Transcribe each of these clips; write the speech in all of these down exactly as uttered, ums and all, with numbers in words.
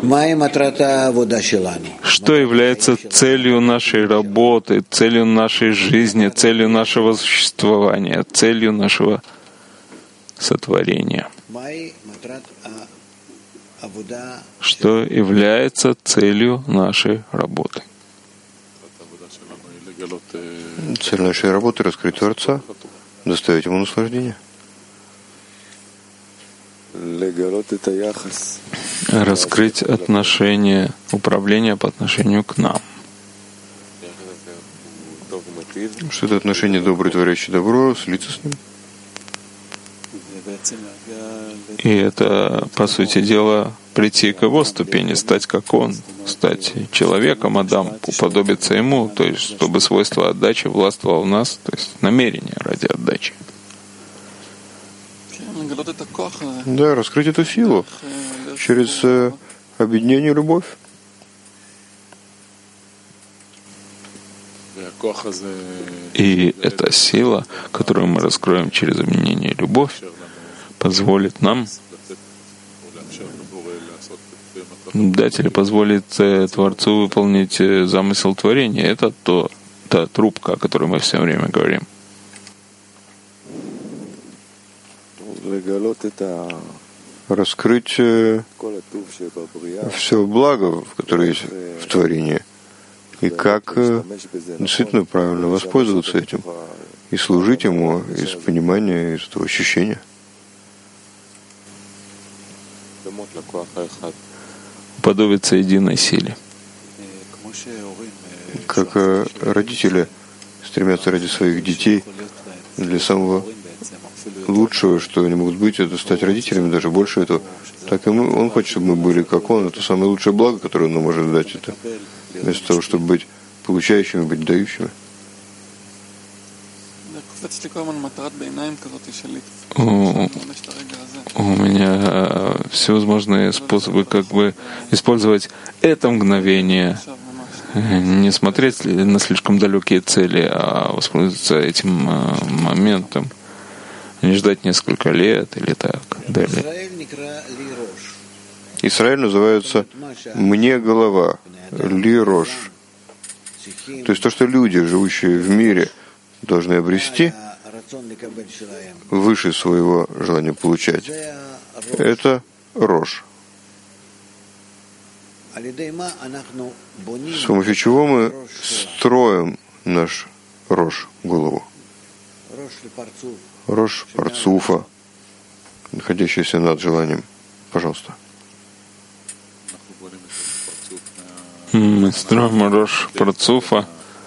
Что является целью нашей работы, целью нашей жизни, целью нашего существования, целью нашего сотворения? Что является целью нашей работы? Цель нашей работы — раскрыть Творца, доставить ему наслаждение. Раскрыть отношение, управление по отношению к нам. Что это отношение доброе, творящее добро, слиться с ним. И это, по сути дела, прийти к его ступени, стать как он, стать человеком, Адам, уподобиться ему, то есть чтобы свойство отдачи властвовало в нас, то есть намерение ради отдачи. Да, раскрыть эту силу через э, объединение и любовь. И эта сила, которую мы раскроем через объединение и любовь, позволит нам дать или позволит э, Творцу выполнить э, замысел творения. Это то, та трубка, о которой мы все время говорим. Раскрыть э, все благо, которое есть в творении, и как э, действительно правильно воспользоваться этим, и служить ему из понимания, из этого ощущения. Уподобиться единой силе. Как э, родители стремятся ради своих детей для самого лучшего, что они могут быть, это стать родителями, даже больше этого. Так и мы, он хочет, чтобы мы были как он. Это самое лучшее благо, которое он нам может дать. Это вместо того, чтобы быть получающими, быть дающими. У, у меня всевозможные способы как бы использовать это мгновение, не смотреть на слишком далекие цели, а воспользоваться этим моментом, не ждать несколько лет или так далее. Израиль называется «мне голова», «ли рош». То есть то, что люди, живущие в мире, должны обрести выше своего желания получать, это рош. С помощью чего мы строим наш рош, голову. Рош парцуфа, находящийся над желанием. Пожалуйста. Мы строим рош парцуфа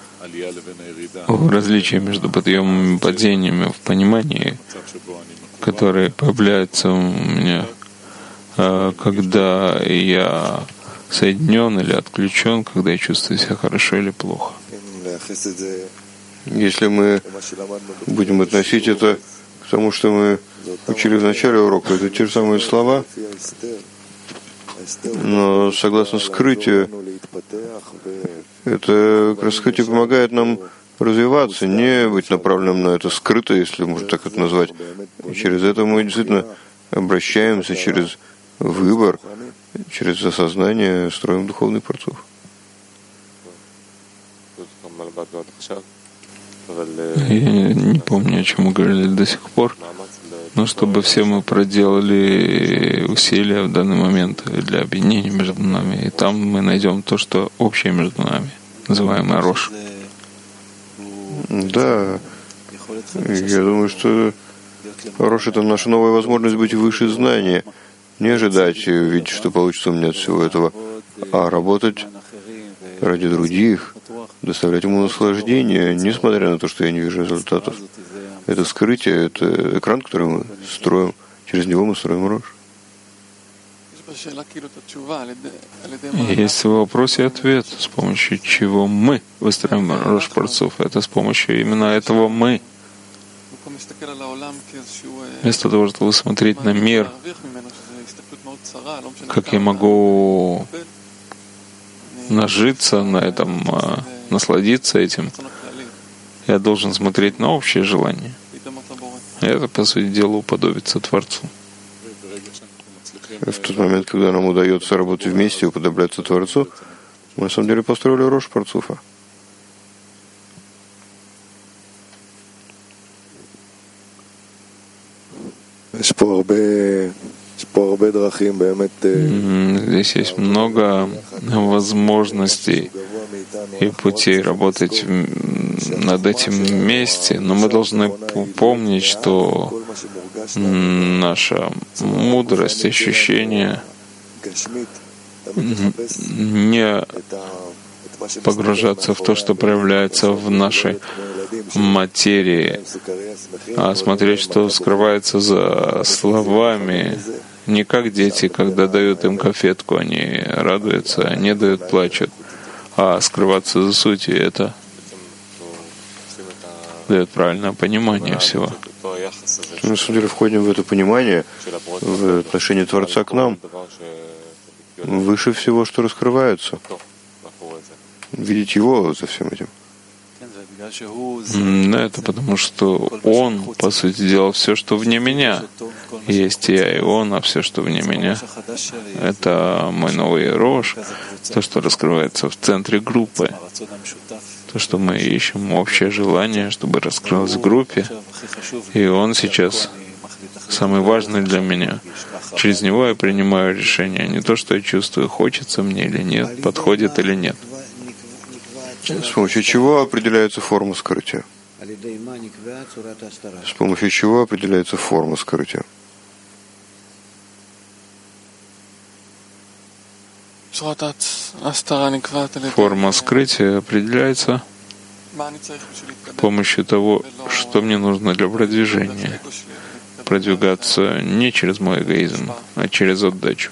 в различии между подъемами и падениями в понимании, которые появляются у меня, когда я соединен или отключен, когда я чувствую себя хорошо или плохо. Если мы будем относить это к тому, что мы учили в начале урока, это те же самые слова, но согласно скрытию, это раскрытие помогает нам развиваться, не быть направленным на это скрыто, если можно так это назвать. И через это мы действительно обращаемся через выбор, через осознание, строим духовный парцуф. Я не помню, о чем мы говорили до сих пор, но чтобы все мы проделали усилия в данный момент для объединения между нами, и там мы найдем то, что общее между нами, называемое рош. Да, я думаю, что рош — это наша новая возможность быть выше знания, не ожидать видеть, что получится у меня от всего этого, а работать ради других, доставлять ему наслаждение, несмотря на то, что я не вижу результатов. Это скрытие, это экран, который мы строим, через него мы строим рош. Есть в вопросе ответ, с помощью чего мы выстраиваем рош парцуф. Это с помощью именно этого мы. Вместо того, чтобы смотреть на мир, как я могу нажиться на этом, насладиться этим, я должен смотреть на общее желание. И это, по сути дела, уподобиться Творцу. В тот момент, когда нам удается работать вместе и уподобляться Творцу, мы на самом деле построили Рош Парцуфа. Здесь есть много возможностей и путей работать над этим вместе, но мы должны помнить, что наша мудрость, ощущение не погружаться в то, что проявляется в нашей материи, а смотреть, что скрывается за словами. Не как дети, когда дают им конфетку, они радуются, не дают, плачут, а скрываться за сутью — это дает правильное понимание всего. Мы, на самом деле, входим в это понимание, в отношении Творца к нам, выше всего, что раскрывается. Видеть Его за всем этим. Да, это потому, что Он, по сути дела, все, что вне меня. Есть я и Он, а все, что вне меня, это мой новый Рош, то, что раскрывается в центре группы, то, что мы ищем общее желание, чтобы раскрылось в группе. И Он сейчас самый важный для меня. Через него я принимаю решение, не то, что я чувствую, хочется мне или нет, подходит или нет. С помощью чего определяется форма скрытия? С помощью чего определяется форма скрытия? Форма скрытия определяется с помощью того, что мне нужно для продвижения. Продвигаться не через мой эгоизм, а через отдачу.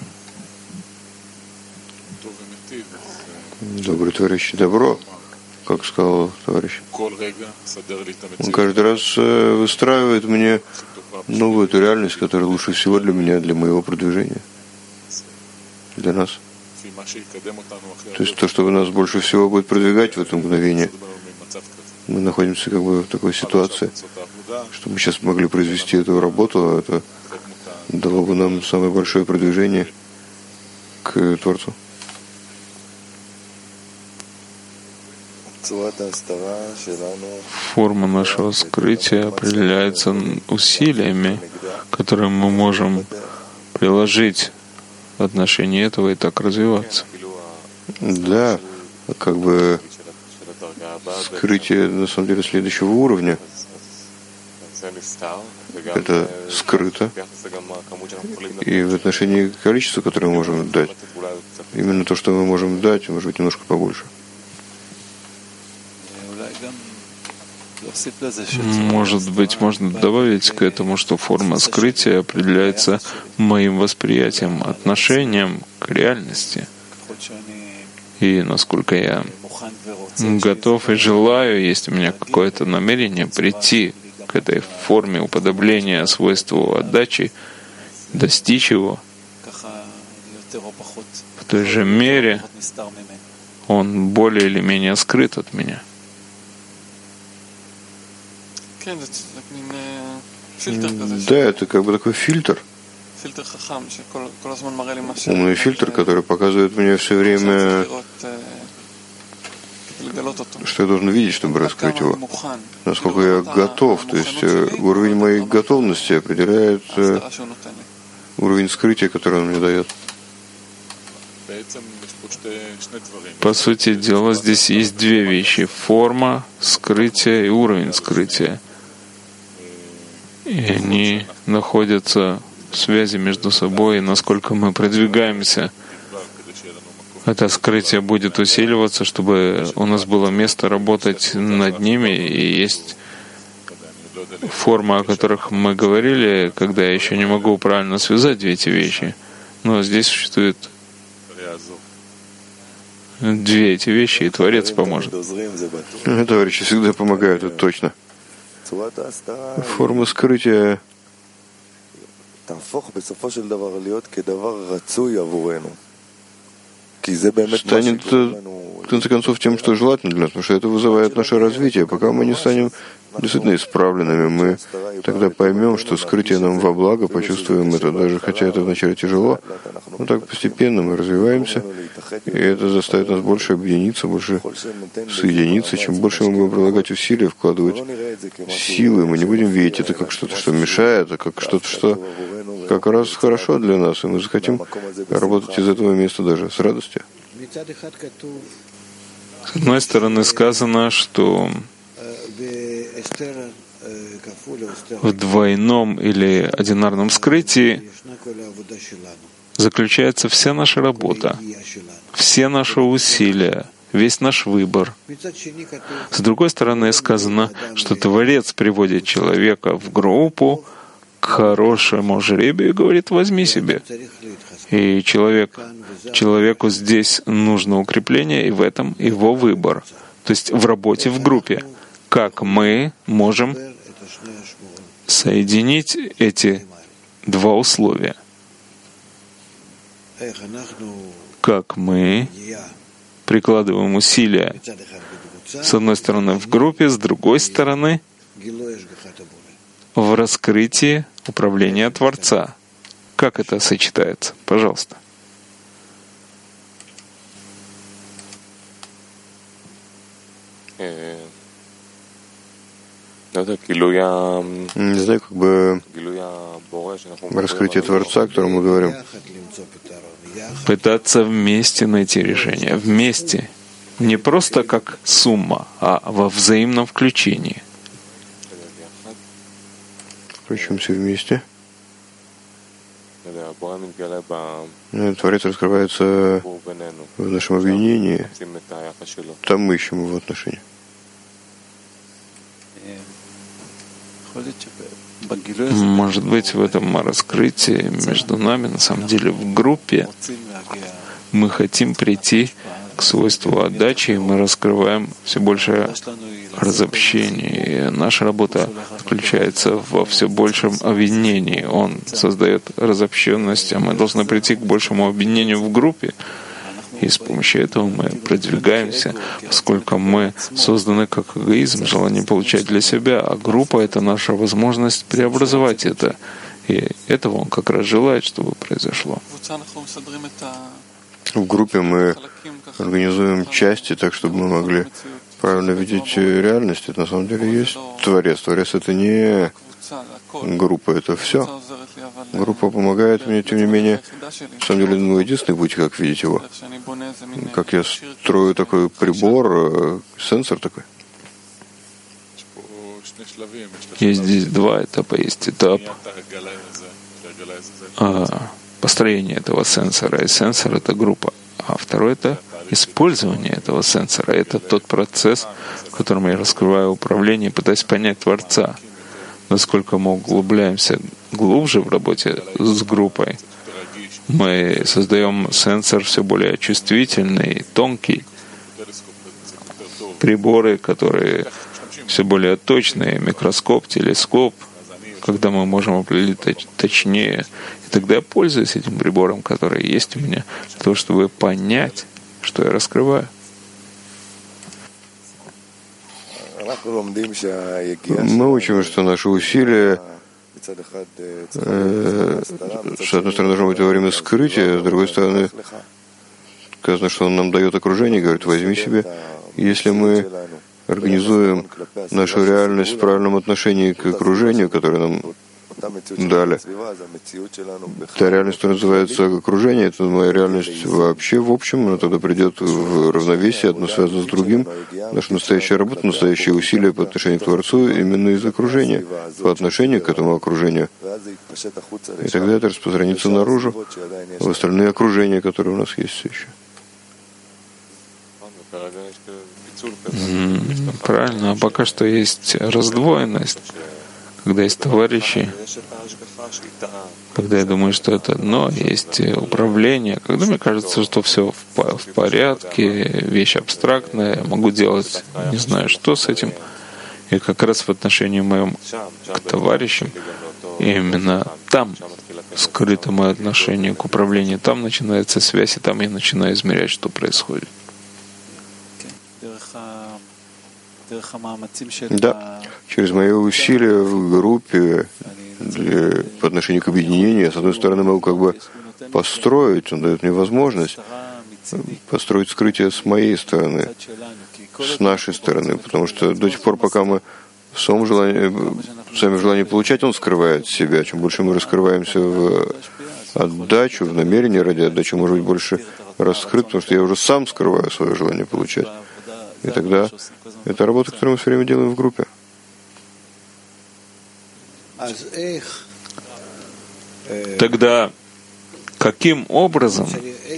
Добрый творящий добро, как сказал товарищ. Он каждый раз выстраивает мне новую эту реальность, которая лучше всего для меня, для моего продвижения, для нас. То есть то, что нас больше всего будет продвигать в это мгновение. Мы находимся как бы в такой ситуации, что мы сейчас могли произвести эту работу, а это дало бы нам самое большое продвижение к Творцу. Форма нашего скрытия определяется усилиями, которые мы можем приложить в отношении этого и так развиваться. Да, как бы скрытие на самом деле следующего уровня. Это скрыто. И в отношении количества, которое мы можем дать, именно то, что мы можем дать, может быть, немножко побольше. Может быть, можно добавить к этому, что форма скрытия определяется моим восприятием, отношением к реальности. И насколько я готов и желаю, есть у меня какое-то намерение прийти к этой форме уподобления свойству отдачи, достичь его, в той же мере он более или менее скрыт от меня. Да, это как бы такой фильтр. Умный фильтр, который показывает мне все время, что я должен видеть, чтобы раскрыть его. Насколько я готов. То есть уровень моей готовности определяет уровень скрытия, который он мне дает. По сути дела, здесь есть две вещи: форма скрытия и уровень скрытия. И они находятся в связи между собой, и насколько мы продвигаемся, это скрытие будет усиливаться, чтобы у нас было место работать над ними. И есть формы, о которых мы говорили, когда я еще не могу правильно связать две эти вещи. Но здесь существует две эти вещи, и Творец поможет. Товарищи всегда помогают, это точно. Форма скрытия станет, в конце концов, тем, что желательно для нас, потому что это вызывает наше развитие. Пока мы не станем действительно исправленными, мы тогда поймем, что скрытие нам во благо, почувствуем это, даже хотя это вначале тяжело, но так постепенно мы развиваемся, и это заставит нас больше объединиться, больше соединиться. Чем больше мы будем прилагать усилия, вкладывать силы, мы не будем видеть это как что-то, что мешает, а как что-то, что как раз хорошо для нас, и мы захотим работать из этого места даже с радостью. С одной стороны сказано, что в двойном или одинарном скрытии заключается вся наша работа, все наши усилия, весь наш выбор. С другой стороны сказано, что Творец приводит человека в группу к хорошему жребию и говорит: возьми себе. И человек, человеку здесь нужно укрепление, и в этом его выбор. То есть в работе в группе. Как мы можем соединить эти два условия? Как мы прикладываем усилия, с одной стороны, в группе, с другой стороны, в раскрытии управления Творца. Как это сочетается? Пожалуйста. Не знаю, как бы раскрытие Творца, о котором мы говорим. Пытаться вместе найти решение. Вместе. Не просто как сумма, а во взаимном включении. Включимся вместе. Творец раскрывается в нашем объединении. Там мы ищем его отношения. Может быть, в этом раскрытии между нами, на самом деле, в группе, мы хотим прийти к свойству отдачи, и мы раскрываем все больше разобщений. И наша работа заключается во все большем объединении. Он создает разобщенность, а мы должны прийти к большему объединению в группе. И с помощью этого мы продвигаемся, поскольку мы созданы как эгоизм, желание получать для себя, а группа — это наша возможность преобразовать это. И этого он как раз желает, чтобы произошло. В группе мы организуем части так, чтобы мы могли правильно видеть реальность. Это на самом деле есть Творец. Творец — это не группа, это все. Группа помогает мне, тем не менее, на самом деле, ну, единственный путь, как видеть его. Как я строю такой прибор, сенсор такой. Есть здесь два этапа. Есть этап а, построения этого сенсора. И сенсор — это группа. А второй — это использование этого сенсора. Это тот процесс, в котором я раскрываю управление, пытаясь понять Творца. Насколько мы углубляемся глубже в работе с группой, мы создаем сенсор все более чувствительный, тонкий, приборы, которые все более точные, микроскоп, телескоп, когда мы можем определить точнее. И тогда я пользуюсь этим прибором, который есть у меня, для того, чтобы понять, что я раскрываю. Мы учим, что наши усилия, э, с одной стороны, должно быть во время скрытия, с другой стороны, сказано, что он нам дает окружение, говорит: возьми себе. Если мы организуем нашу реальность в правильном отношении к окружению, которое нам дали, та реальность, которая называется окружение, это моя реальность вообще в общем, она тогда придет в равновесие, одно связано с другим. Наша настоящая работа, настоящие усилия по отношению к Творцу именно из окружения, по отношению к этому окружению. И тогда это распространится наружу, в остальные окружения, которые у нас есть все еще. Правильно, а пока что есть раздвоенность, когда есть товарищи, когда я думаю, что это одно, есть управление, когда мне кажется, что все в порядке, вещь абстрактная, я могу делать не знаю что с этим. И как раз в отношении моем к товарищам, именно там скрыто мое отношение к управлению, там начинается связь, и там я начинаю измерять, что происходит. Да, через мои усилия в группе для, по отношению к объединению, я, с одной стороны, могу как бы построить, он дает мне возможность построить скрытие с моей стороны, с нашей стороны, потому что до тех пор, пока мы в своем желании, в своем желании получать, он скрывает себя. Чем больше мы раскрываемся в отдачу, в намерение ради отдачи, может быть больше раскрыт, потому что я уже сам скрываю свое желание получать. И тогда это работа, которую мы все время делаем в группе. Тогда каким образом,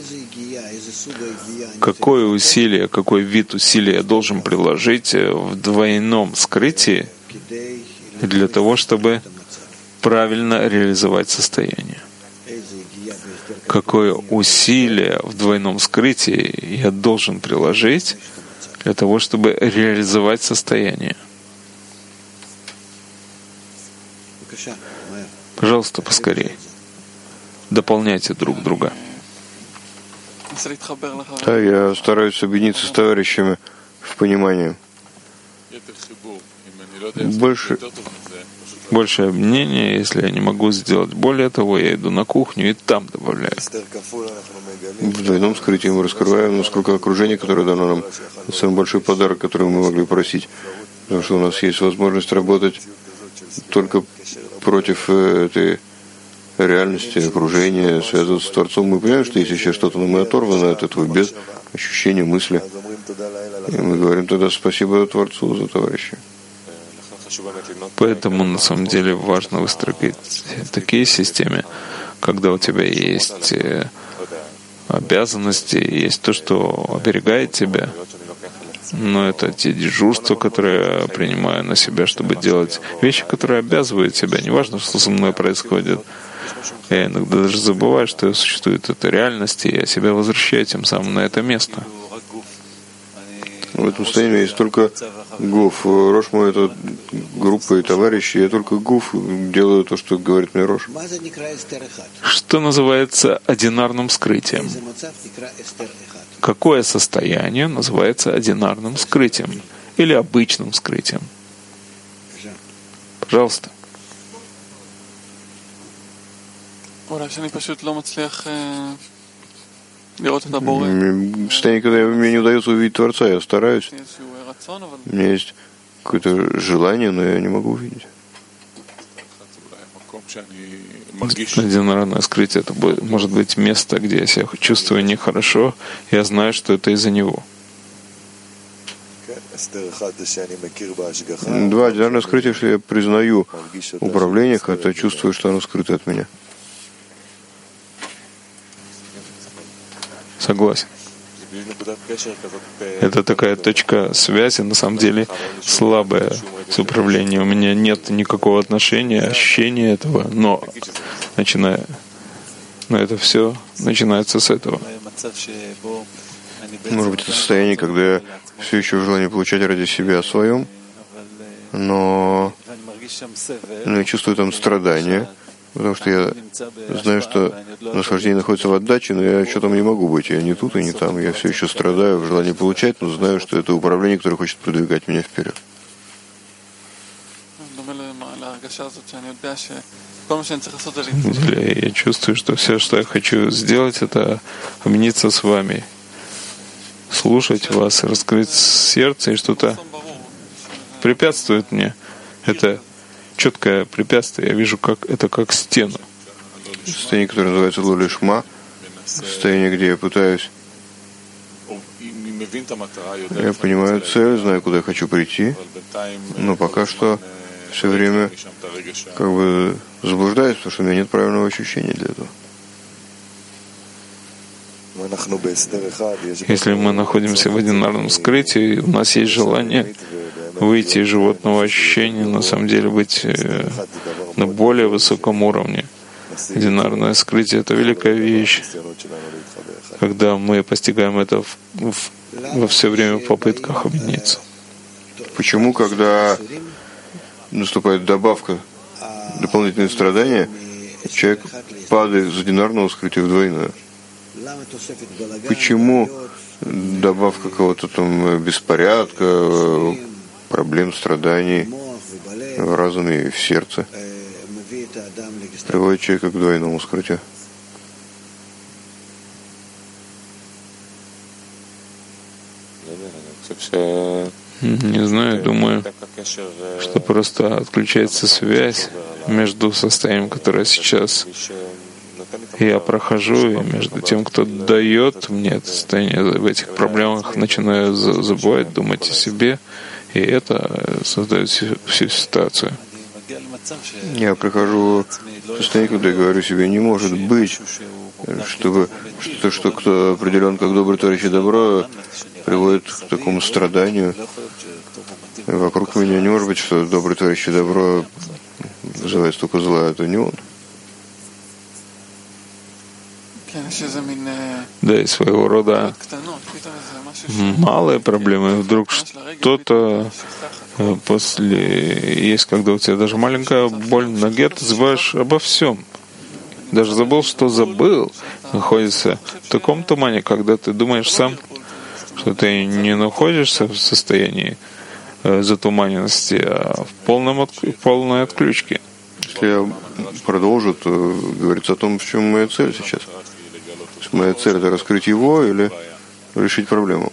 какое усилие, какой вид усилия я должен приложить в двойном скрытии для того, чтобы правильно реализовать состояние? Какое усилие в двойном скрытии я должен приложить для того, чтобы реализовать состояние? Пожалуйста, поскорее. Дополняйте друг друга. Да, я стараюсь объединиться с товарищами в понимании. Больше, больше объединения, если я не могу сделать более того, я иду на кухню и там добавляю. В двойном скрытии мы раскрываем, насколько окружение, которое дано нам, самый большой подарок, который мы могли просить. Потому что у нас есть возможность работать только против этой реальности, окружения, связываться с Творцом. Мы понимаем, что есть еще что-то, но мы оторваны от этого без ощущения, мысли. И мы говорим тогда спасибо Творцу за товарища. Поэтому на самом деле важно выстроить такие системы, когда у тебя есть обязанности, есть то, что оберегает тебя. Но это те дежурства, которые я принимаю на себя, чтобы делать вещи, которые обязывают себя. Неважно, что со мной происходит. Я иногда даже забываю, что существует эта реальность, и я себя возвращаю тем самым на это место. В этом состоянии есть только Гуф. Рош мой — это группа и товарищи. Я только Гуф делаю то, что говорит мне Рош. Что называется одинарным скрытием? Какое состояние называется одинарным скрытием или обычным скрытием? Пожалуйста. Состояние, когда мне не удается увидеть Творца, я стараюсь. У меня есть какое-то желание, но я не могу увидеть. Одинарное скрытие — это может быть место, где я себя чувствую нехорошо, я знаю, что это из-за него. Два одинарное скрытие, что я признаю управление, когда чувствую, что оно скрыто от меня. Согласен. Это такая точка связи, на самом деле, слабая с управлением. У меня нет никакого отношения, ощущения этого, но начиная, но это все начинается с этого. Может быть, это состояние, когда я все еще в желании получать ради себя о своем, но, но я чувствую там страдания, потому что я знаю, что наслаждение находится в отдаче, но я что-то не могу быть. Я не тут и не там. Я все еще страдаю в желании получать, но знаю, что это управление, которое хочет продвигать меня вперед. Я чувствую, что все, что я хочу сделать, это объединиться с вами, слушать вас, раскрыть сердце, и что-то препятствует мне. Это четкое препятствие. Я вижу, как это как стену. Состояние, которое называется лолишма, состояние, где я пытаюсь, я понимаю цель, знаю, куда я хочу прийти, но пока что все время как бы заблуждаюсь, потому что у меня нет правильного ощущения для этого. Если мы находимся в одинарном скрытии, у нас есть желание выйти из животного ощущения, на самом деле быть на более высоком уровне. Одинарное скрытие — это великая вещь, когда мы постигаем это в, в, во все время в попытках объединиться. Почему, когда наступает добавка, дополнительные страдания, человек падает из одинарного скрытия в двойное? Почему добавка какого-то там беспорядка, проблем, страданий в разуме и в сердце приводит человека к двойному скрытию. Не знаю, думаю, что просто отключается связь между состоянием, которое сейчас я прохожу, и между тем, кто дает мне это состояние. В этих проблемах начинаю забывать, думать о себе, и это создает всю ситуацию. Я прихожу в состояние, когда я говорю себе, не может быть, чтобы что-то, что кто определен как добрый творящий и добро, приводит к такому страданию. Вокруг меня не может быть, что добрый творящий и добро вызывает столько зла, это не он. Да, и своего рода малые проблемы. Вдруг что-то после есть, когда у тебя даже маленькая боль в ноге, ты забываешь обо всем. Даже забыл, что забыл. Находится в таком тумане, когда ты думаешь сам, что ты не находишься в состоянии затуманенности, а в, полном от... в полной отключке. Если я продолжу, то говорится о том, в чем моя цель сейчас. Моя цель — это раскрыть его или решить проблему.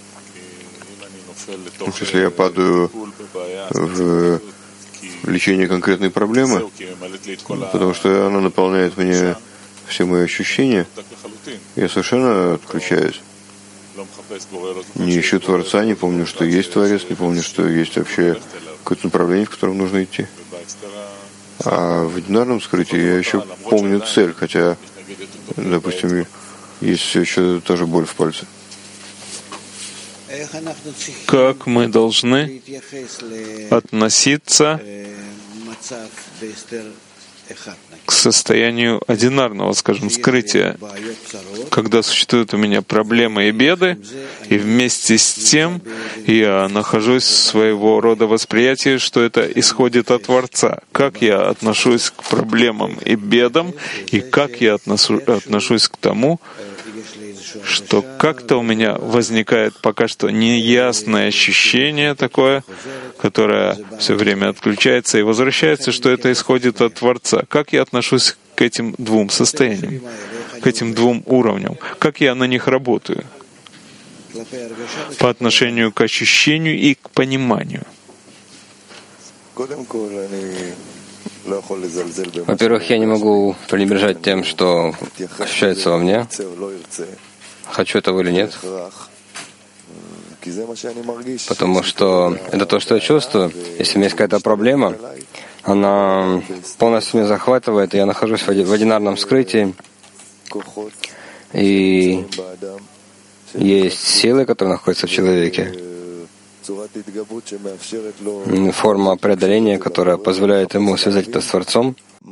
Если я падаю в лечение конкретной проблемы, потому что она наполняет мне все мои ощущения, я совершенно отключаюсь. Не ищу Творца, не помню, что есть Творец, не помню, что есть вообще какое-то направление, в котором нужно идти. А в одинарном скрытии я еще помню цель, хотя, допустим, есть все еще тоже боль в пальце. Как мы должны относиться к состоянию одинарного, скажем, скрытия, когда существуют у меня проблемы и беды, и вместе с тем я нахожусь в своего рода восприятии, что это исходит от Творца. Как я отношусь к проблемам и бедам, и как я отношу, отношусь к тому, что как-то у меня возникает пока что неясное ощущение такое, которое все время отключается и возвращается, что это исходит от Творца. Как я отношусь к этим двум состояниям, к этим двум уровням? Как я на них работаю? По отношению к ощущению и к пониманию. Во-первых, я не могу пренебрежать тем, что ощущается во мне, хочу этого или нет, потому что это то, что я чувствую. Если у меня есть какая-то проблема, она полностью меня захватывает, и я нахожусь в одинарном скрытии, и есть силы, которые находятся в человеке, форма преодоления, которая позволяет ему связать это с Творцом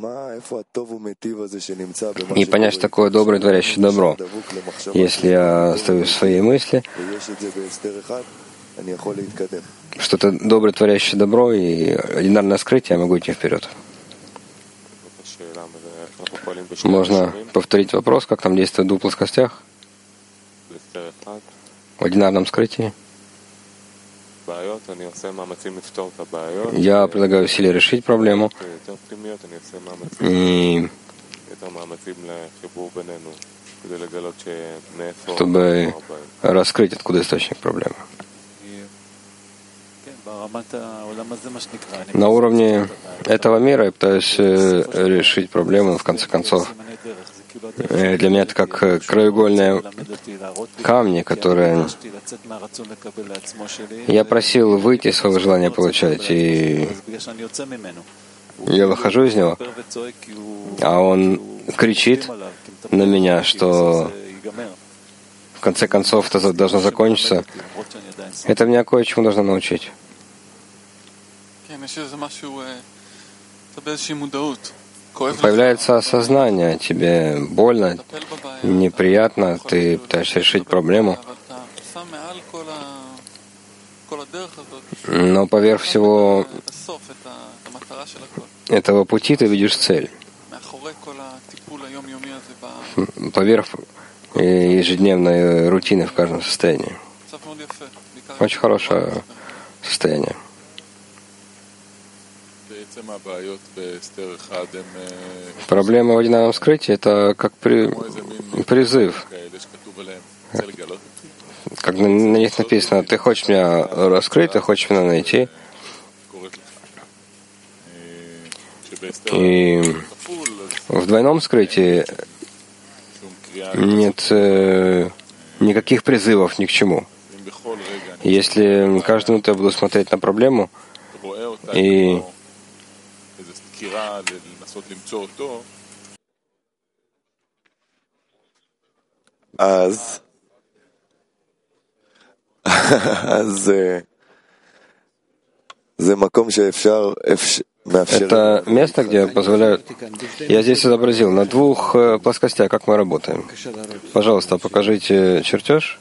и понять, что такое доброе, творящее добро. Если я остаюсь в своей мысли, что это доброе, творящее добро и одинарное скрытие, я могу идти вперед. Можно повторить вопрос, как там действует в двух плоскостях? В одинарном скрытии. Я предлагаю усилия решить проблему и чтобы раскрыть, откуда источник проблемы. На уровне этого мира я пытаюсь решить проблему, в конце концов. Для меня это как краеугольные камни, которые я просил выйти из своего желания получать, и я выхожу из него, а он кричит на меня, что в конце концов это должно закончиться. Это меня кое-чему должно научить. Появляется осознание, тебе больно, неприятно, ты пытаешься решить проблему, но поверх всего этого пути ты видишь цель. Поверх ежедневной рутины в каждом состоянии. Очень хорошее состояние. Проблема в одинарном скрытии — это как при... призыв. Как на, на них написано: ты хочешь меня раскрыть, ты хочешь меня найти. И в двойном скрытии нет э, никаких призывов ни к чему. Если каждую минуту я буду смотреть на проблему и אז, אז זה מקום שאפשר, это место, где позволяют... Я здесь изобразил на двух плоскостях, как мы работаем. Пожалуйста, покажите чертеж.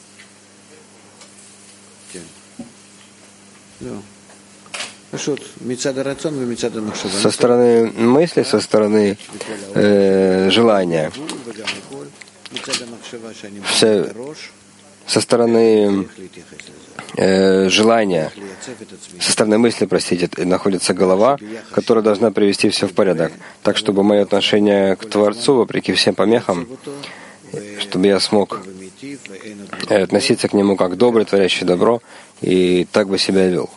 Со стороны мысли, со стороны э, желания. Все, со стороны э, желания, со стороны мысли, простите, находится голова, которая должна привести все в порядок, так чтобы мое отношение к Творцу, вопреки всем помехам, чтобы я смог относиться к Нему как добрый, творящий добро, и так бы себя вел.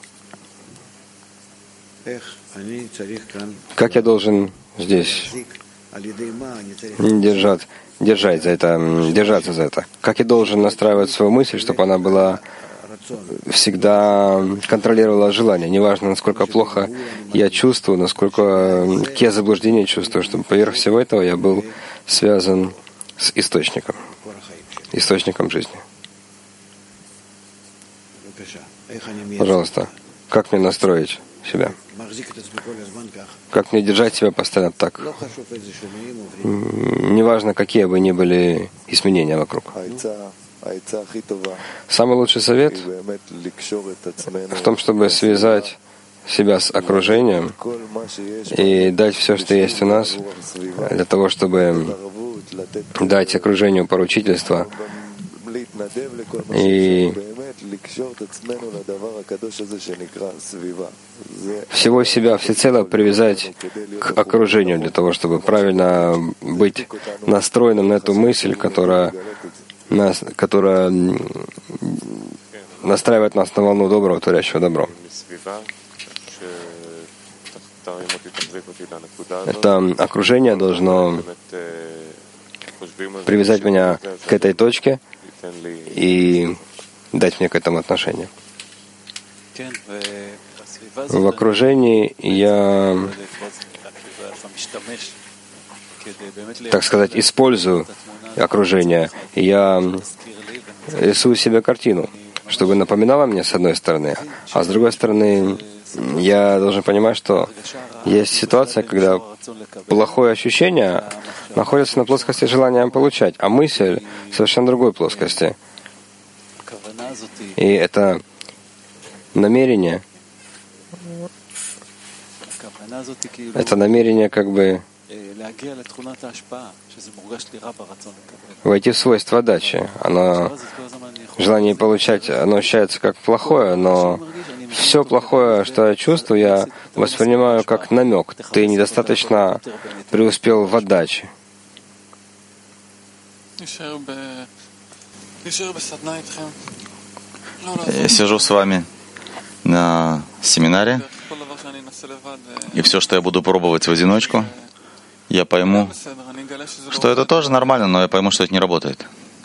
Как я должен здесь держать, держать за это, держаться за это? Как я должен настраивать свою мысль, чтобы она была всегда контролировала желание, неважно, насколько плохо я чувствую, насколько какие заблуждения чувствую, чтобы поверх всего этого я был связан с источником, источником жизни. Пожалуйста, как мне настроить себя? Как мне держать себя постоянно так? Неважно, какие бы ни были изменения вокруг. Самый лучший совет в том, чтобы связать себя с окружением и дать все, что есть у нас, для того, чтобы дать окружению поручительство и всего себя всецело привязать к окружению, для того, чтобы правильно быть настроенным на эту мысль, которая, нас, которая настраивает нас на волну доброго, творящего добро. Это окружение должно привязать меня к этой точке и дать мне к этому отношение. В окружении я, так сказать, использую окружение. Я рисую себе картину, чтобы напоминала мне с одной стороны, а с другой стороны я должен понимать, что есть ситуация, когда плохое ощущение находится на плоскости желания получать, а мысль в совершенно другой плоскости. И это намерение, это намерение как бы войти в свойство отдачи. Оно, желание получать, оно ощущается как плохое, но все плохое, что я чувствую, я воспринимаю как намек. Ты недостаточно преуспел в отдаче. Я сижу с вами на семинаре, и все, что я буду пробовать в одиночку, я пойму, что это тоже нормально, но я пойму, что это не работает.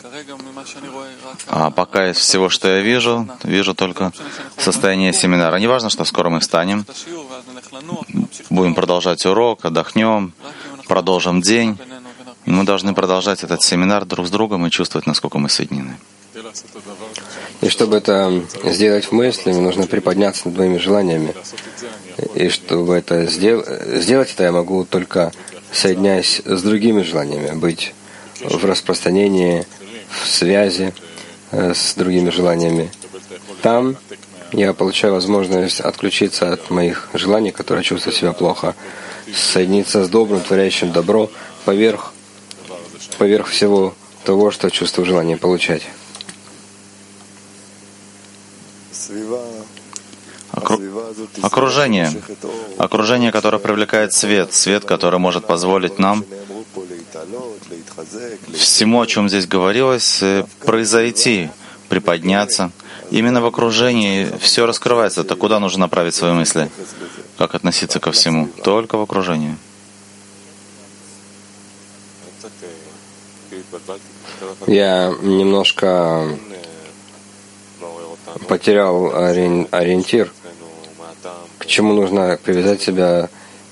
А пока из всего, что я вижу, вижу только состояние семинара. Не важно, что скоро мы встанем, будем продолжать урок, отдохнем, продолжим день. Мы должны продолжать этот семинар друг с другом и чувствовать, насколько мы соединены. И чтобы это сделать в мысли, мне нужно приподняться над моими желаниями. И чтобы это сделать, сделать это я могу только соединяясь с другими желаниями, быть в распространении, в связи с другими желаниями. Там я получаю возможность отключиться от моих желаний, которые чувствую себя плохо, соединиться с добрым, творящим добро, поверх, поверх всего того, что чувствую желание получать. Окру... Окружение. Окружение, которое привлекает свет. Свет, который может позволить нам всему, о чем здесь говорилось, произойти, приподняться. Именно в окружении все раскрывается. Так куда нужно направить свои мысли? Как относиться ко всему? Только в окружении. Я немножко потерял ориентир, к чему нужно привязать себя.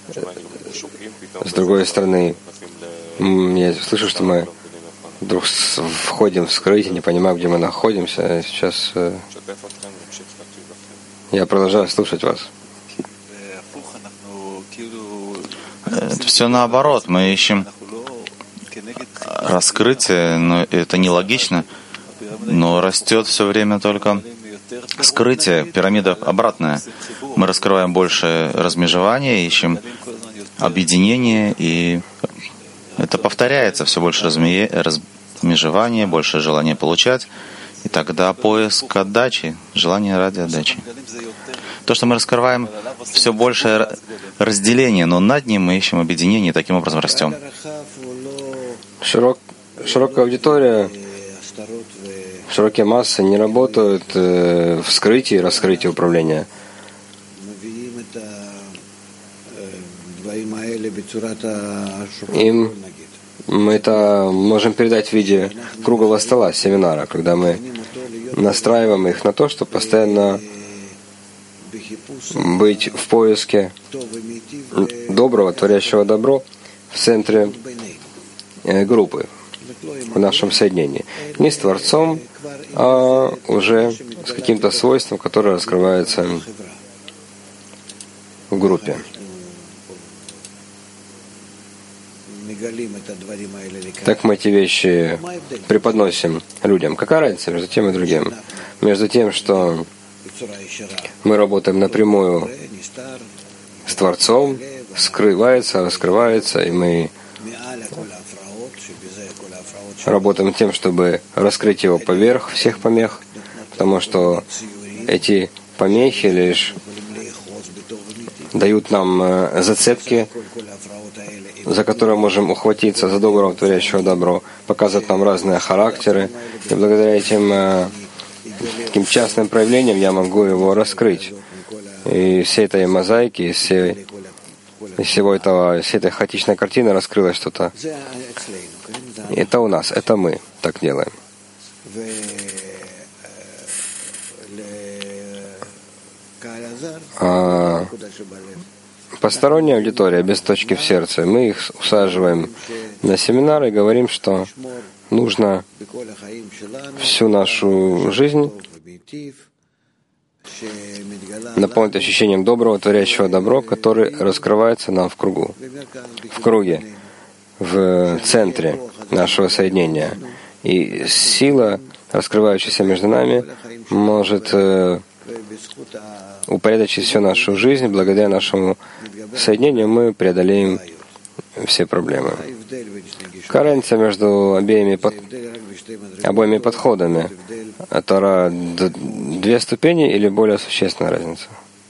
С другой стороны, я слышу, что мы вдруг входим в скрытие, не понимаем, где мы находимся. Сейчас я продолжаю слушать вас. Это все наоборот. Мы ищем раскрытие, но это нелогично, но растет все время только скрытие, пирамида обратная. Мы раскрываем больше размежевания, ищем объединение, и это повторяется, все больше разме... размежевания, больше желания получать, и тогда поиск отдачи, желание ради отдачи. То, что мы раскрываем, все больше разделение, но над ним мы ищем объединение, и таким образом растем. Широк, широкая аудитория, широкие массы не работают э, в скрытии и раскрытии управления. Им мы это можем передать в виде круглого стола, семинара, когда мы настраиваем их на то, чтобы постоянно быть в поиске доброго, творящего добро в центре группы, в нашем соединении. Не с Творцом, а уже с каким-то свойством, которое раскрывается в группе. Так мы эти вещи преподносим людям. Какая разница между тем и другим? Между тем, что мы работаем напрямую с Творцом, скрывается, раскрывается, и мы работаем тем, чтобы раскрыть его поверх всех помех, потому что эти помехи лишь дают нам зацепки, за которые можем ухватиться, за доброго творящего добро, показывают нам разные характеры, и благодаря этим таким частным проявлениям я могу его раскрыть. И всей этой мозаики, из всей, из всего этого, всей этой хаотичной картины раскрылось что-то. Это у нас, это мы так делаем. А посторонняя аудитория без точки в сердце, мы их усаживаем на семинар и говорим, что нужно всю нашу жизнь наполнить ощущением доброго, творящего добро, который раскрывается нам в кругу, в круге, в центре нашего соединения. И сила, раскрывающаяся между нами, может упорядочить всю нашу жизнь. Благодаря нашему соединению мы преодолеем все проблемы. Какая разница между обеими, под... обоими подходами? Это две ступени или более существенная разница?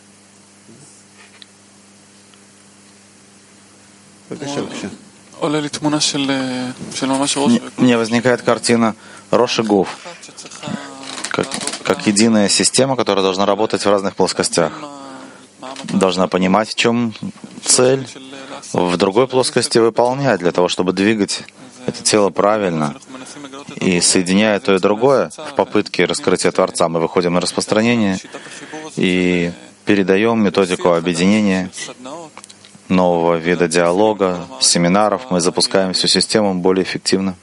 Мне возникает картина Рош и Гуф, как, как единая система, которая должна работать в разных плоскостях. Должна понимать, в чем цель, в другой плоскости выполнять для того, чтобы двигать это тело правильно. И соединяя то и другое в попытке раскрытия Творца, мы выходим на распространение и передаем методику объединения, нового вида диалога, семинаров. Мы запускаем всю систему более эффективно.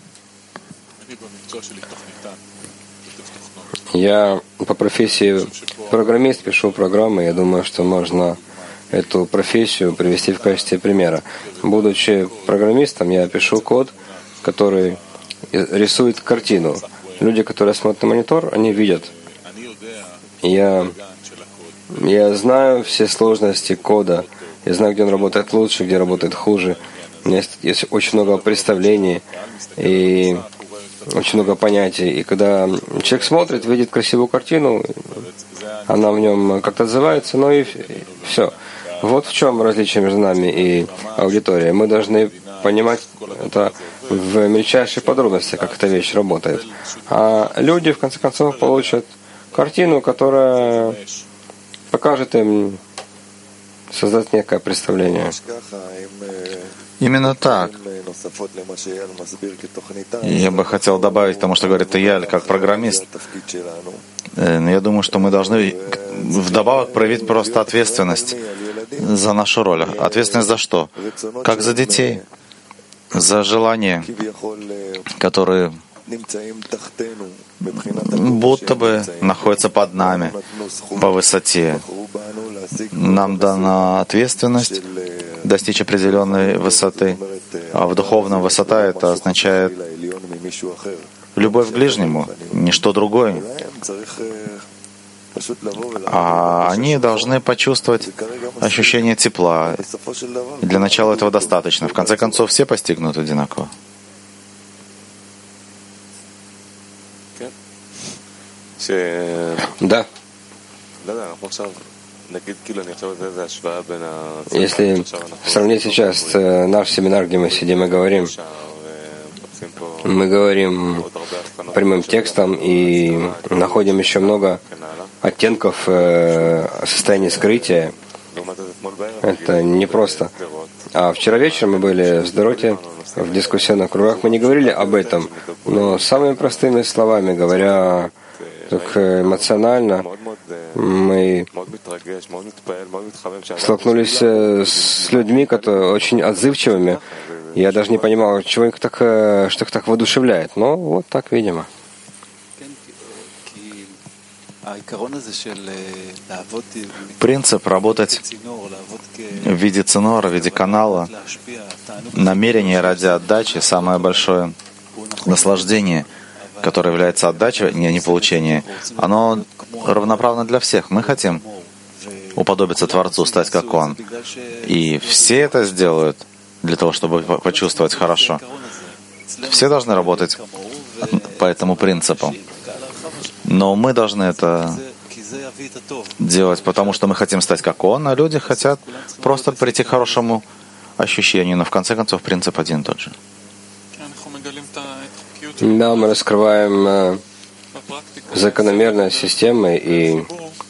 Я по профессии программист, пишу программы. Я думаю, что можно эту профессию привести в качестве примера. Будучи программистом, я пишу код, который рисует картину. Люди, которые смотрят на монитор, они видят. Я, я знаю все сложности кода. Я знаю, где он работает лучше, где работает хуже. У меня есть, есть очень много представлений и очень много понятий. И когда человек смотрит, видит красивую картину, она в нем как-то отзывается, ну и все. Вот в чем различие между нами и аудиторией. Мы должны понимать это в мельчайшей подробности, как эта вещь работает. А люди, в конце концов, получат картину, которая покажет им создать некое представление. Именно так. Я бы хотел добавить к тому, что говорит Ияль, как программист. Но я думаю, что мы должны вдобавок проявить просто ответственность за нашу роль. Ответственность за что? Как за детей. За желания, которые будто бы находятся под нами по высоте. Нам дана ответственность достичь определенной высоты, а в духовном высота это означает любовь к ближнему, ничто другое. А они должны почувствовать ощущение тепла. И для начала этого достаточно. В конце концов, все постигнут одинаково. Да. Если сравнить сейчас наш семинар, где мы сидим и говорим, мы говорим прямым текстом и находим еще много оттенков состояния скрытия. Это непросто. А вчера вечером мы были в Сдероте, в дискуссионных кругах. Мы не говорили об этом, но самыми простыми словами, говоря так эмоционально, мы столкнулись с людьми, которые очень отзывчивыми. Я даже не понимал, чего их так, что их так воодушевляет. Но вот так, видимо. Принцип работать в виде ценора, в виде канала, намерение ради отдачи, самое большое наслаждение, которое является отдачей, а не получение, оно равноправно для всех. Мы хотим уподобиться Творцу, стать как Он. И все это сделают для того, чтобы почувствовать хорошо. Все должны работать по этому принципу. Но мы должны это делать, потому что мы хотим стать как Он, а люди хотят просто прийти к хорошему ощущению. Но в конце концов принцип один и тот же. Да, мы раскрываем закономерность системы и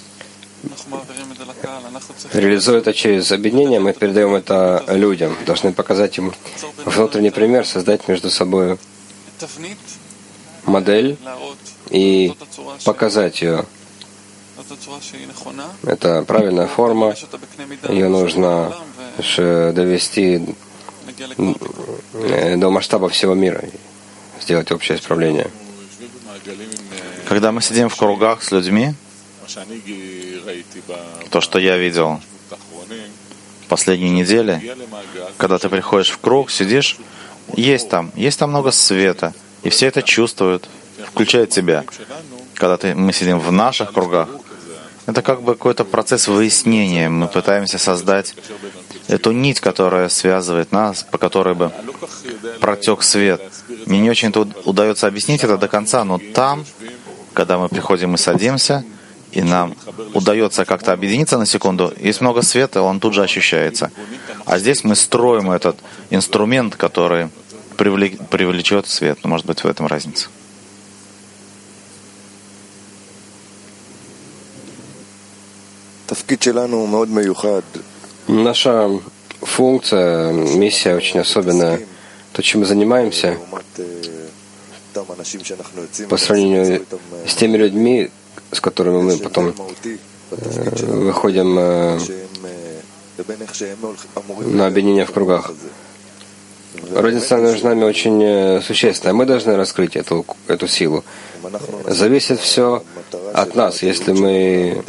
реализуя это через объединение, мы передаем это людям. Должны показать им внутренний пример, создать между собой модель и показать ее. Это правильная форма, ее нужно довести до масштаба всего мира, сделать общее исправление. Когда мы сидим в кругах с людьми, то, что я видел последние недели, когда ты приходишь в круг, сидишь, есть там, есть там много света, и все это чувствуют, включая тебя. Когда ты, мы сидим в наших кругах, это как бы какой-то процесс выяснения. Мы пытаемся создать эту нить, которая связывает нас, по которой бы протек свет. Мне не очень-то удается объяснить это до конца, но там, когда мы приходим и садимся, и нам удается как-то объединиться на секунду, есть много света, он тут же ощущается. А здесь мы строим этот инструмент, который привлечет свет. Ну, может быть, в этом разница. Наша функция, миссия очень особенная. То, чем мы занимаемся, по сравнению с теми людьми, с которыми мы потом э, выходим э, на объединение в кругах. Разница между нами очень существенная. Мы должны раскрыть эту, эту силу. Зависит все от нас. Если мы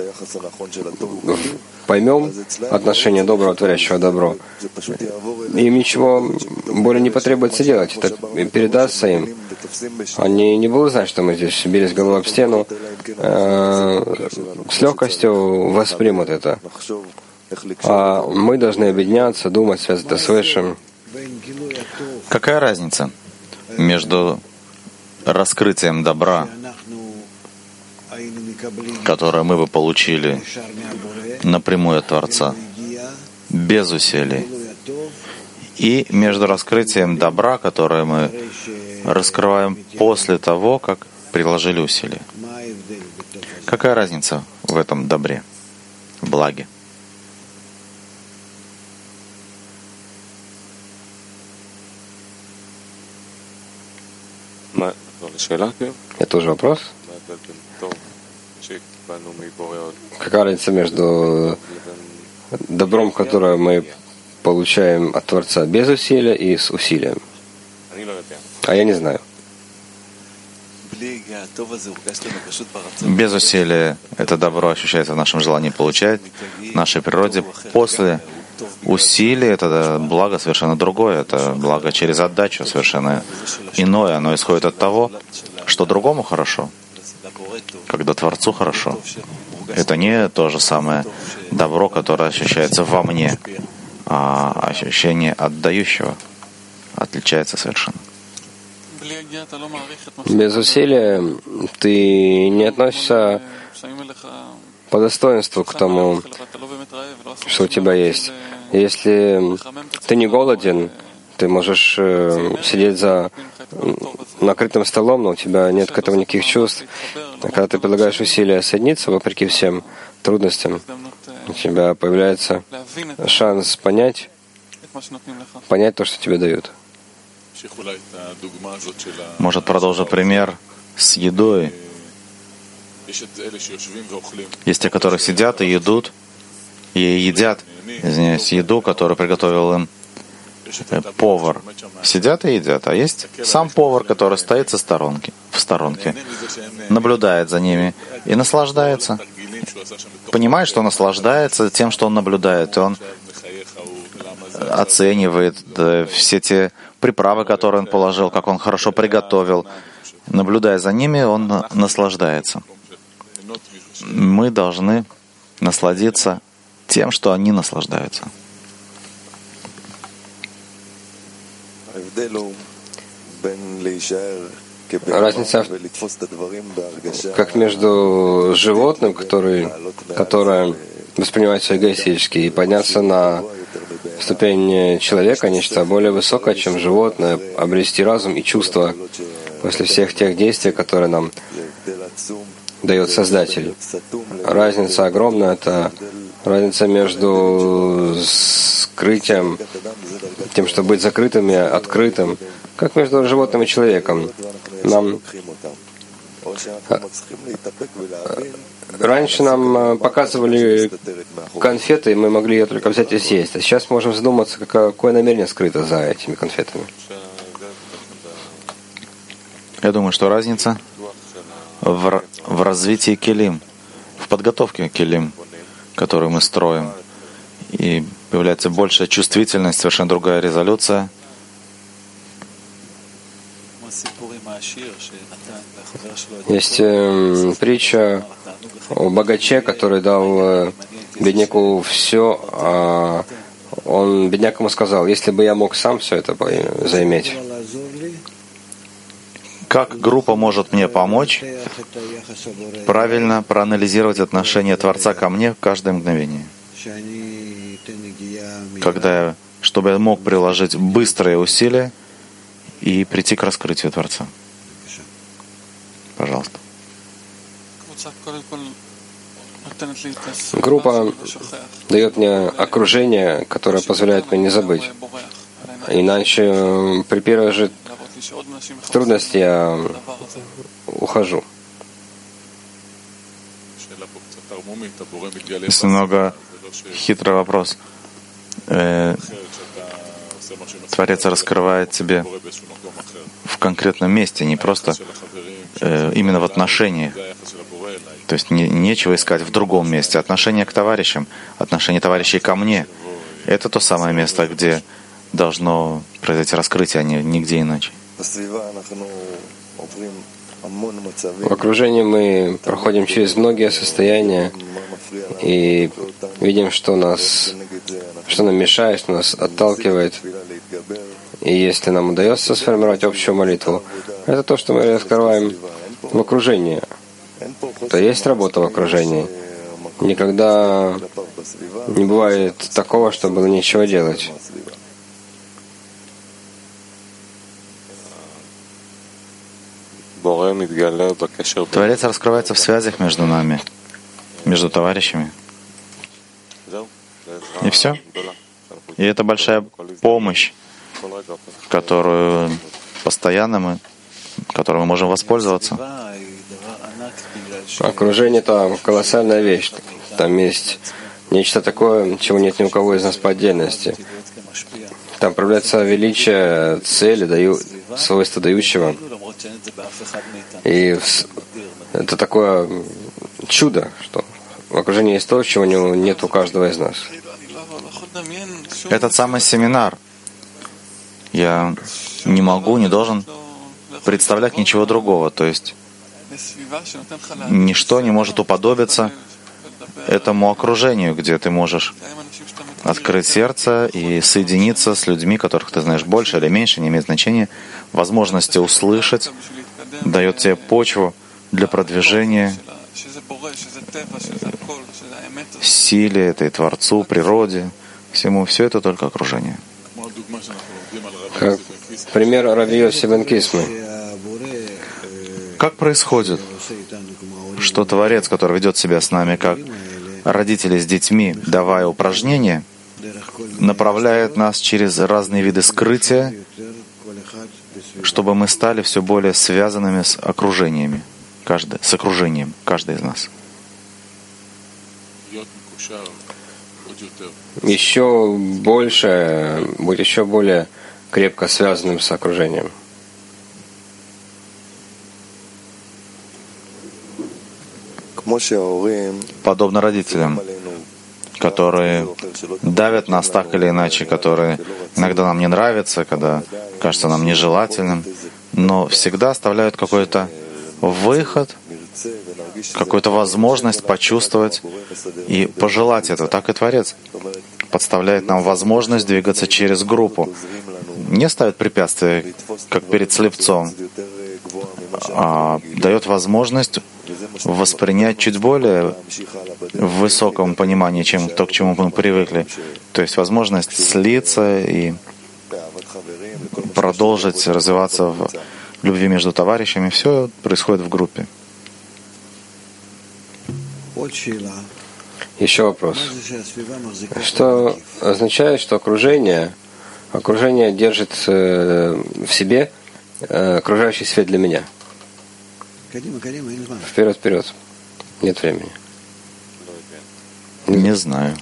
поймем отношение доброго, творящего добро, им ничего более не потребуется делать. Это передастся им. Они не будут знать, что мы здесь бились головой об стену. Э, с легкостью воспримут это. А мы должны объединяться, думать, связать это с Высшим. Какая разница между раскрытием добра которое мы бы получили напрямую от Творца, без усилий, и между раскрытием добра, которое мы раскрываем после того, как приложили усилия. Какая разница в этом добре, в благе? Это уже вопрос? Какая разница между добром, которое мы получаем от Творца без усилия и с усилием? А я не знаю. Без усилия это добро ощущается в нашем желании получать, в нашей природе. После усилий это благо совершенно другое. Это благо через отдачу совершенно иное. Оно исходит от того, что другому хорошо, когда Творцу хорошо. Это не то же самое добро, которое ощущается во мне, а ощущение отдающего отличается совершенно. Без усилия ты не относишься по достоинству к тому, что у тебя есть. Если ты не голоден, ты можешь сидеть за накрытым столом, но у тебя нет к этому никаких чувств. А когда ты предлагаешь усилия соединиться, вопреки всем трудностям, у тебя появляется шанс понять, понять то, что тебе дают. Может, продолжу пример с едой. Есть те, которые сидят и едут, и едят, извиняюсь, еду, которую приготовил им повар. Сидят и едят. А есть сам повар, который стоит со сторонки, в сторонке, наблюдает за ними и наслаждается. Понимает, что наслаждается тем, что он наблюдает, и он оценивает все те приправы, которые он положил, как он хорошо приготовил. Наблюдая за ними, он наслаждается. Мы должны насладиться тем, что они наслаждаются. Разница как между животным, который, которое воспринимается эгоистически, и подняться на ступень человека, нечто более высокое, чем животное, обрести разум и чувства после всех тех действий, которые нам дает Создатель. Разница огромная, это разница между скрытием, тем, чтобы быть закрытым и открытым, как между животным и человеком. Нам Раньше нам показывали конфеты, и мы могли ее только взять и съесть. А сейчас можем задуматься, какое намерение скрыто за этими конфетами. Я думаю, что разница в, в развитии келим, в подготовке келим, которую мы строим. И появляется большая чувствительность, совершенно другая резолюция. Есть э, притча о богаче, который дал э, бедняку все, а он бедняк ему сказал: если бы я мог сам все это заиметь. Как группа может мне помочь правильно проанализировать отношение Творца ко мне в каждое мгновение? Когда я, чтобы я мог приложить быстрые усилия и прийти к раскрытию Творца. Пожалуйста. Группа дает мне окружение, которое позволяет мне не забыть. Иначе при первой же трудности я ухожу. Есть немного хитрый вопрос. Э, Творец раскрывает тебе в конкретном месте, не просто э, именно в отношениях. То есть не, нечего искать в другом месте. Отношение к товарищам, отношение товарищей ко мне — это то самое место, где должно произойти раскрытие, а не нигде иначе. В окружении мы проходим через многие состояния и видим, что нас, что нам мешает, что нас отталкивает. И если нам удается сформировать общую молитву, это то, что мы раскрываем в окружении. то есть работа в окружении. Никогда не бывает такого, чтобы ничего делать. Творец раскрывается в связях между нами, между товарищами. И все. И это большая помощь, которую постоянно мы, которой мы можем воспользоваться. Окружение — это колоссальная вещь. Там есть нечто такое, чего нет ни у кого из нас по отдельности. Там проявляется величие цели, даю, свойства дающего. И это такое чудо, что в окружении есть то, чего нет у каждого из нас. Этот самый семинар. Я не могу, не должен представлять ничего другого. То есть ничто не может уподобиться этому окружению, где ты можешь открыть сердце и соединиться с людьми, которых ты знаешь больше или меньше, не имеет значения. Возможности услышать дает тебе почву для продвижения силе этой Творцу, природе, всему. Все это только окружение. Как пример Рави Йоси бен Кисмы. Как происходит, что Творец, который ведет себя с нами как родители с детьми, давая упражнения, направляет нас через разные виды скрытия, чтобы мы стали все более связанными с окружениями, каждый, с окружением, каждый из нас. Еще больше, быть еще более крепко связанным с окружением. Подобно родителям, которые давят нас так или иначе, которые иногда нам не нравятся, когда кажется нам нежелательным, но всегда оставляют какой-то выход, какую-то возможность почувствовать и пожелать этого. Так и Творец подставляет нам возможность двигаться через группу. Не ставит препятствия, как перед слепцом, а дает возможность воспринять чуть более в высоком понимании, чем то, к чему мы привыкли. То есть возможность слиться и продолжить развиваться в любви между товарищами. Все происходит в группе. Еще вопрос. Что означает, что окружение, окружение держит в себе окружающий свет для меня? Вперед, вперед. Нет времени. Не знаю.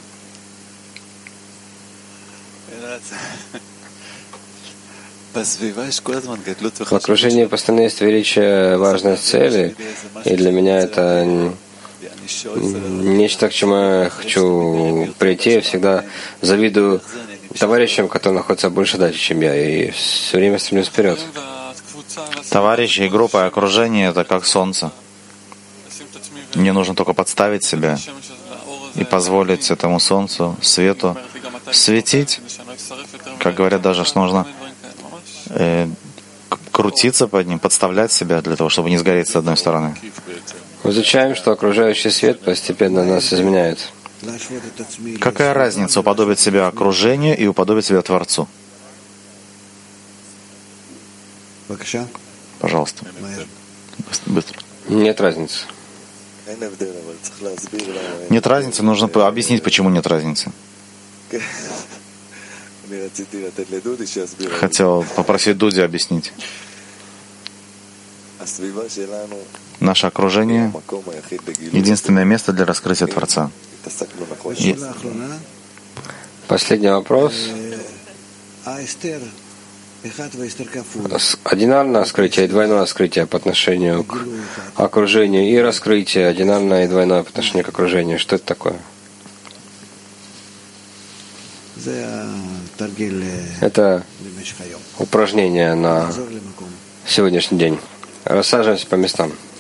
В окружении постоянно есть величие, важность цели, и для меня это нечто, к чему я хочу прийти. Я всегда завидую товарищам, которые находятся больше дальше, чем я, и все время стремлюсь вперед. Товарищи и группа, и окружение — это как солнце. Мне нужно только подставить себя и позволить этому солнцу, свету светить. Как говорят даже, что нужно э, крутиться под ним, подставлять себя для того, чтобы не сгореть с одной стороны. Мы изучаем, что окружающий свет постепенно нас изменяет. Какая разница уподобить себя окружению и уподобить себя Творцу? Пожалуйста. Быстро. Нет разницы. Нет разницы, нужно объяснить, почему нет разницы. Хотел попросить Дуди объяснить. Наше окружение — единственное место для раскрытия Творца. И... Последний вопрос. Одинарное раскрытие и двойное раскрытие по отношению к окружению, и раскрытие одинарное и двойное по отношению к окружению. Что это такое? Это упражнение на сегодняшний день. Рассаживаемся по местам.